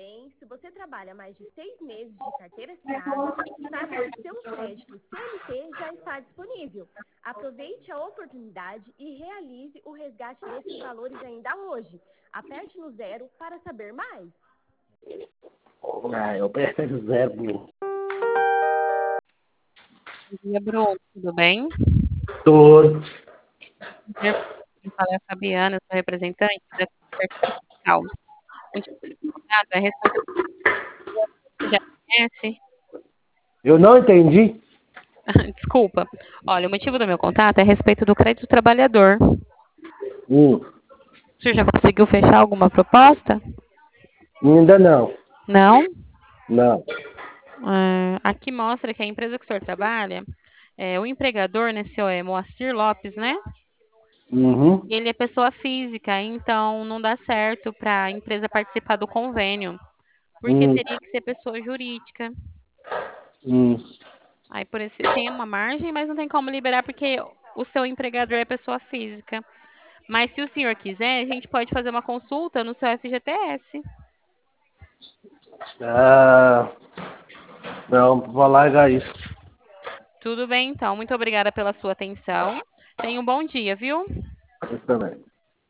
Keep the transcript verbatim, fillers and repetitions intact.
também, se você trabalha mais de seis meses de carteira assinada, saiba que seu crédito C L T já está disponível. Aproveite a oportunidade e realize o resgate desses valores ainda hoje. Aperte no zero para saber mais. Ah, eu prefiro zero, Bruno. Bom dia, Bruno. Tudo bem? Todos. Eu falei a Fabiana, eu sou representante da Certificação Fiscal. Muito obrigada. A respeito do você já conhece? Eu não entendi. Desculpa. Olha, o motivo do meu contato é a respeito do crédito trabalhador. Hum, Você já conseguiu fechar alguma proposta? ainda não. Não? Não. Ah, aqui mostra que a empresa que o senhor trabalha, é, o empregador, né, seu é Moacir Lopes, né? Uhum. Ele é pessoa física, então não dá certo para a empresa participar do convênio, porque Hum, teria que ser pessoa jurídica. hum. Aí por isso tem uma margem, mas não tem como liberar porque o seu empregador é pessoa física. Mas se o senhor quiser, a gente pode fazer uma consulta no seu F G T S. Ah, não, vou largar isso. Tudo bem, então. Muito obrigada pela sua atenção. Tenha um bom dia, viu? Isso também.